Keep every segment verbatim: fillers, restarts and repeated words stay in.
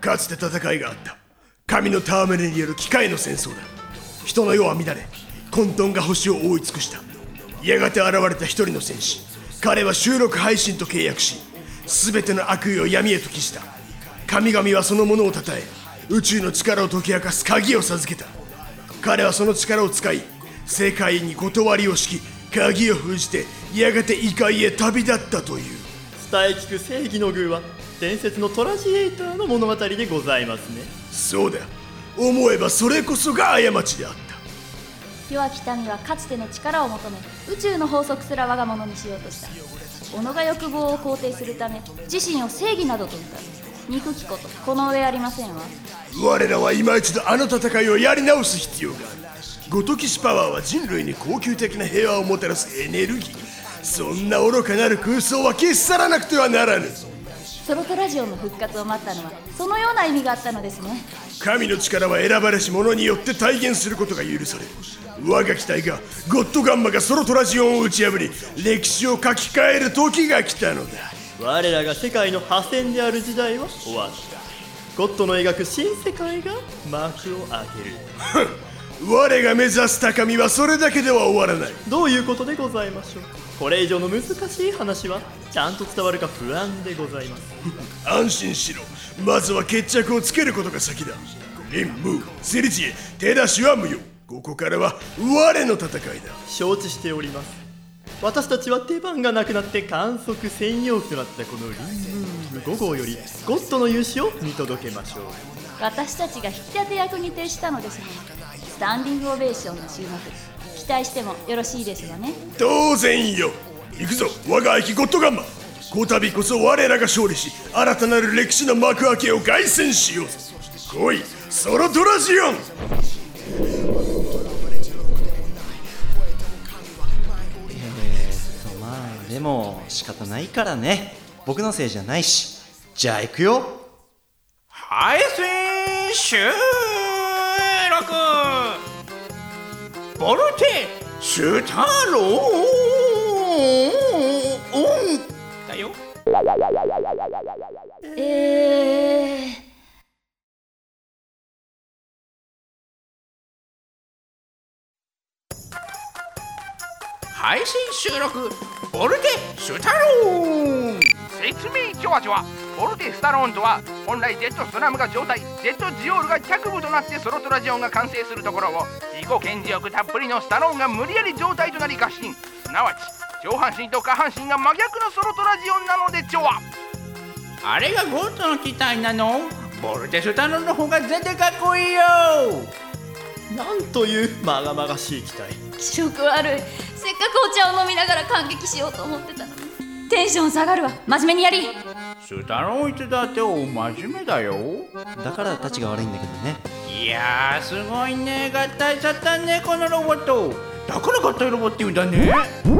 かつて戦いがあった。神の戯れによる機械の戦争だ。人の世は乱れ、混沌が星を覆い尽くした。やがて現れた一人の戦士。彼は収録配信と契約し、全ての悪意を闇へと帰した。神々はそのものをたたえ、宇宙の力を解き明かす鍵を授けた。彼はその力を使い、世界に断りを敷き、鍵を封じてやがて異界へ旅立ったという。 伝え聞く正義の宮は伝説のトラジエーターの物語でございますね。 そうだ、思えばそれこそが過ちであった。 弱き民はかつての力を求め、宇宙の法則すら我が物にしようとした。己が欲望を肯定するため、自身を正義などと謳う憎きことこの上ありませんわ。 我らは今一度あの戦いをやり直す必要がある。ごときしパワーは人類に恒久的な平和をもたらすエネルギー。そんな愚かなる空想は消し去らなくてはならぬ。 ソロトラジオの復活を待ったのはそのような意味があったのですね。 神の力は選ばれし者によって体現することが許される。我が期待がゴッドガンマがソロトラジオンを打ち破り、歴史を書き換える時が来たのだ。 我らが世界の破線である時代は終わった。ゴッドの描く新世界が幕を開ける。 我が目指す高みはそれだけでは終わらない。 どういうことでございましょう。これ以上の難しい話はちゃんと伝わるか不安でございます。 安心しろ、まずは決着をつけることが先だ。任務セリジエ、手出しは無用。ここからは我の戦いだ。 承知しております。私たちは出番がなくなって観測専用機となったこのリンムームご号よりゴッドの勇姿を見届けましょう。 私たちが引き立て役に徹したのですね。スタンディングオベーションの終幕、期待してもよろしいですわね。 当然よ。行くぞ我が愛機ゴッドガンマ。こたびこそ我らが勝利し、新たなる歴史の幕開けを凱旋しようぞ。来いソロトラジオン。 えーっとまあでも仕方ないからね。僕のせいじゃないし。じゃあ行くよ。 配信収録ボルテシュタローンだよ。 えー配信収録ボルテシュタローン。説明ジョワジョワ。ボルテスタローンとは本来ジェットスラムが状態、ジェットジオールが脚部となってソロトラジオンが完成するところを、自己顕示欲たっぷりのスタローンが無理やり状態となり合心、すなわち上半身と下半身が真逆のソロトラジオンなのでジョワ。あれがゴッドの機体なの？ボルテスタローンの方が全然かっこいいよ。 なんというまがまがしい機体。 気色悪い。せっかくお茶を飲みながら感激しようと思ってたのに。テンション下がるわ。真面目にやり。 スタローンいつだってお真面目だよ。 だからたちが悪いんだけどね。 いやーすごいね。合体しちゃったねこのロボット。だから合体ロボって言うんだね。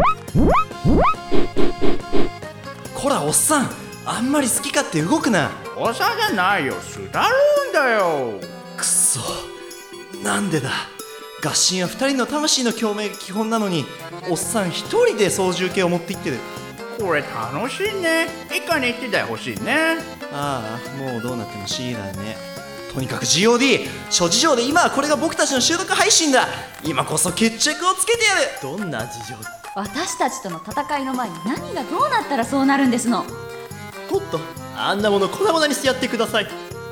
こらおっさん、あんまり好き勝手動くな。 おさじゃないよ、スタローンだよ。 くっそ、なんでだ。合心はふたりの魂の共鳴が基本なのに、おっさんひとりで操縦系を持っていってる。 これ楽しいね。一家に一台欲しいね。 ああ、もうどうなっても C だね。とにかく ジーオーディー 諸事情で今はこれが僕たちの収録配信だ。今こそ決着をつけてやる。 どんな事情？ 私たちとの戦いの前に何がどうなったらそうなるんですの。 ゴッド、あんなもの粉々にしてやってください。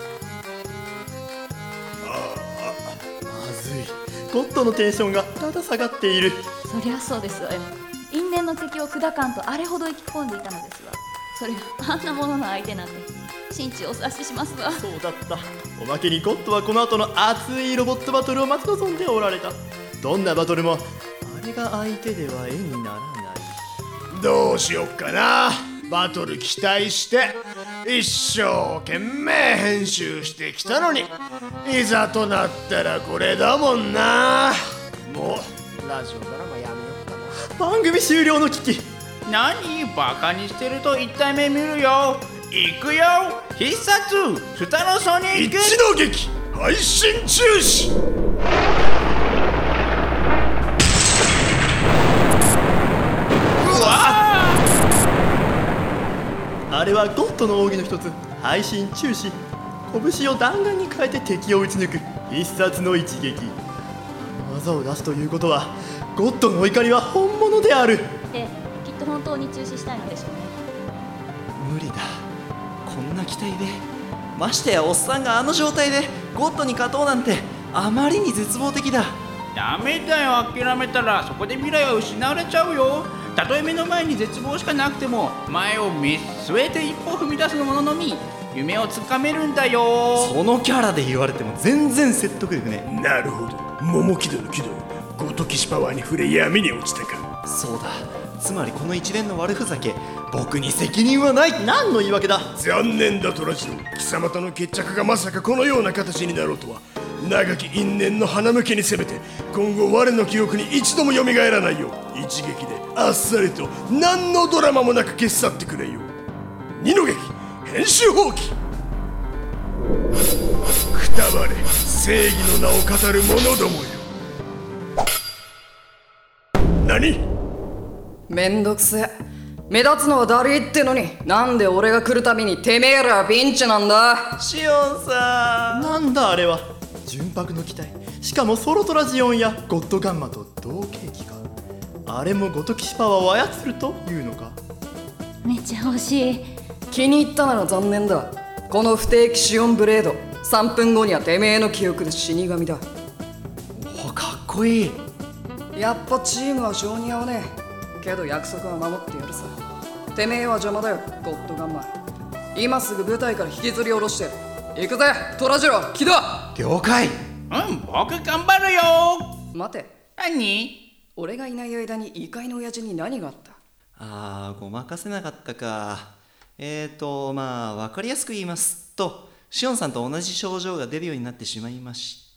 まずい。ゴッドのテンションがだだ下がっている。 そりゃそうですわよ。因縁の敵を砕かんとあれほど意気込んでいたのですわ。それがあんなものの相手なんて心地を察してしますわ。 そうだった。おまけにゴッドはこの後の熱いロボットバトルを待ち望んでおられた。どんなバトルもあれが相手では絵にならない。 どうしよっかな。バトル期待して一生懸命編集してきたのに、いざとなったらこれだもんな。もうラジオドラマやめようかな。 番組終了の危機。 何バカにしてると一体目見るよ。行くよ。必殺スタロソニック一の劇配信中止。 うわあれはゴッドの奥義の一つ、配信中止。 拳を弾丸に変えて敵を撃ち抜く必殺の一撃。技を出すということはゴッドの怒りは本物である。 ええ、きっと本当に中止したいのでしょうね。 無理だ、こんな期待で、ましてやおっさんがあの状態でゴッドに勝とうなんてあまりに絶望的だ。 ダメだよ、諦めたらそこで未来は失われちゃうよ。たとえ目の前に絶望しかなくても前を見据えて一歩踏み出すもののみ夢をつかめるんだよ。 そのキャラで言われても全然説得力ね。 なるほど、桃木殿木殿、ごときしパワーに触れ闇に落ちたか。 そうだ、つまりこの一連の悪ふざけ、僕に責任はない。 何の言い訳だ。 残念だ虎次郎、貴様との決着がまさかこのような形になろうとは。長き因縁の花向けにせめて今後我の記憶に一度も蘇らないよう一撃であっさりと何のドラマもなく消し去ってくれよ。二の劇編集放棄。くたばれ正義の名を語る者どもよ。何？ めんどくせえ。目立つのはだりいってのに、なんで俺が来るたびにてめえらはピンチなんだ。 シオンさん、 なんだあれは。純白の機体、しかもソロトラジオンやゴッドガンマと同型機か。あれもごときしパワーを操るというのか。 めっちゃ欲しい。 気に入ったなら残念だ。この不定期シオンブレード、さんぷんごにはてめえの記憶で死神だ。 お、かっこいい。 やっぱチームは性に合わねえけど約束は守ってやるさ。てめえは邪魔だよゴッドガンマ。今すぐ舞台から引きずり下ろして行くぜ虎次郎、木だ。 了解。 うん、僕頑張るよ。 待て、 何？ 俺がいない間に異界の親父に何があった？ あー、ごまかせなかったか。えーとまあ分かりやすく言いますと、シオンさんと同じ症状が出るようになってしまいまして。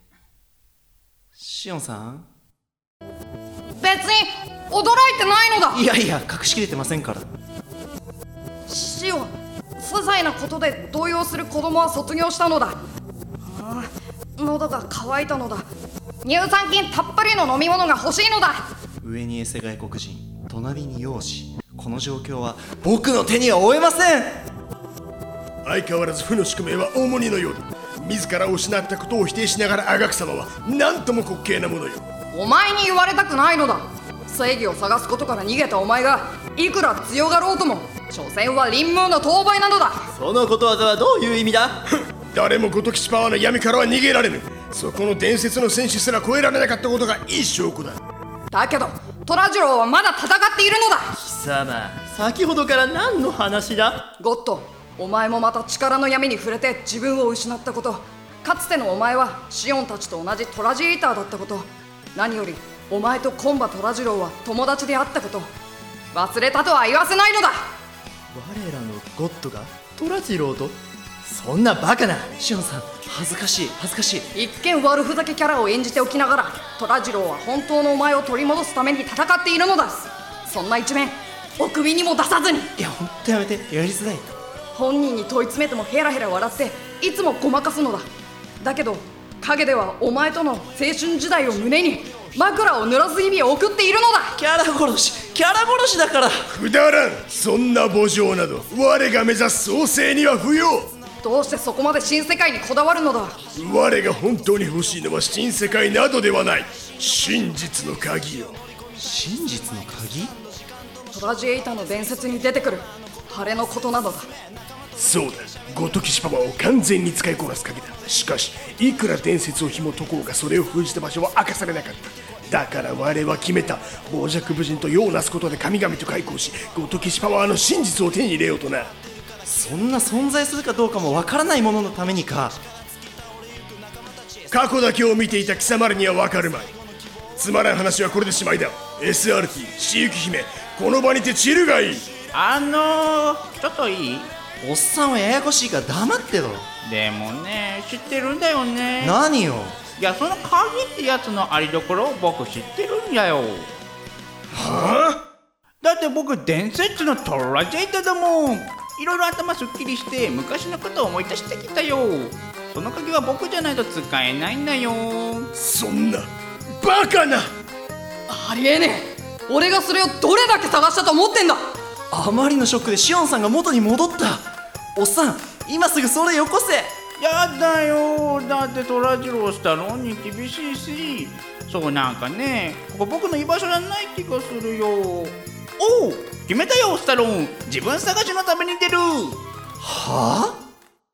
シオンさん、 別に驚いてないのだ。 いやいや、隠しきれてませんから。 シオン、些細なことで動揺する子供は卒業したのだ。ああ、喉が渇いたのだ。乳酸菌たっぷりの飲み物が欲しいのだ。 上にエセ外国人、隣に幼児。この状況は僕の手には負えません。 相変わらず負の宿命は重荷のようだ。自ら失ったことを否定しながらあがく様はなんとも滑稽なものよ。 お前に言われたくないのだ。正義を探すことから逃げたお前がいくら強がろうとも、所詮は臨門の遠吠えなのだ。 そのことわざはどういう意味だ。 誰もごときしパワーの闇からは逃げられぬ。そこの伝説の戦士すら超えられなかったことがいい証拠だ。 だけど虎次郎はまだ戦っているのだ。 貴様、先ほどから何の話だ。 ゴッド、お前もまた力の闇に触れて自分を失ったこと、かつてのお前はシオンたちと同じトラジエーターだったこと、何よりお前とコンバ虎次郎は友達であったこと、忘れたとは言わせないのだ。 我らのゴッドが虎次郎と？そんなバカな。 シオンさん、恥ずかしい恥ずかしい。 一見悪ふざけキャラを演じておきながら、虎次郎は本当のお前を取り戻すために戦っているのだ。そんな一面お首にも出さずに。 いや、ほんとやめて、やりづらい。 本人に問い詰めてもヘラヘラ笑っていつもごまかすのだ。だけど陰ではお前との青春時代を胸に枕を濡らす日々を送っているのだ。 キャラ殺しキャラ殺しだから。 くだらん。そんな慕情など我が目指す創世には不要。 どうしてそこまで新世界にこだわるのだ。 我が本当に欲しいのは新世界などではない、真実の鍵よ。 真実の鍵？ トラジエイターの伝説に出てくる晴れのことなどだ。 そうだ、ごときしパワーを完全に使いこなす鍵だ。しかしいくら伝説を紐解こうがそれを封じた場所は明かされなかった。だから我は決めた。傍若無人と世をなすことで神々と開口し、ごときしパワーの真実を手に入れようとな。 そんな存在するかどうかもわからないもののためにか。 過去だけを見ていた貴様らにはわかるまい。つまらん話はこれでしまいだ。 エスアールティー しゆき姫、この場にて散るがいい。 あのー、ちょっといい？ おっさんはややこしいから黙ってろ。 でもね、知ってるんだよね。 何よ。 いや、その鍵ってやつのありどころを僕知ってるんだよ。 はあ？ だって僕伝説のトラジェイタだもん。いろいろ頭すっきりして昔のことを思い出してきたよ。その鍵は僕じゃないと使えないんだよ。 そんなバカな。 ありえねえ。俺がそれをどれだけ探したと思ってんだ。 あまりのショックでシオンさんが元に戻った。おっさん、 今すぐそれよこせ。 やだよ、だって虎次郎スタローンに厳しいし、そうなんかね、ここ僕の居場所じゃない気がするよ。おう、決めたよスタローン、自分探しのために出る。 はあ？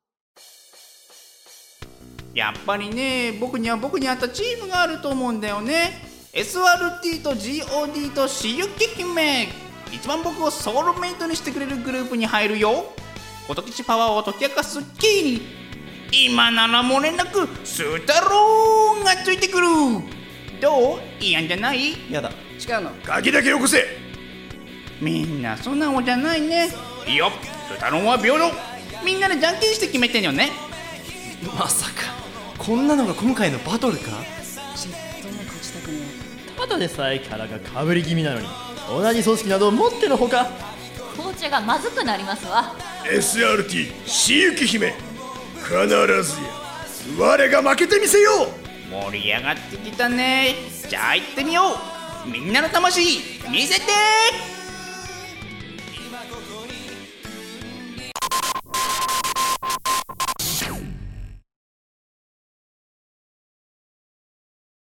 やっぱりね、僕には僕に合ったチームがあると思うんだよね。 エスアールティー と ジーオーディー としゆき姫、一番僕をソウルメイトにしてくれるグループに入るよ。こときちパワーを解き明かすキーに今なら漏れなくスタローンがついてくる。どう？嫌んじゃない？ やだ。 違うの。 鍵だけよこせ。 みんな素直じゃないね。いいよ、スタローンは平等。みんなでじゃんけんして決めてんよね。 まさかこんなのが今回のバトルか？ ちっとも勝ちたくねただでさえキャラがかぶり気味なのに同じ組織など持ってのほか。 紅茶がまずくなりますわ。 エスアールティー しゆき姫、必ずや我が負けてみせよう。 盛り上がってきたね。じゃあ行ってみよう。みんなの魂見せてー。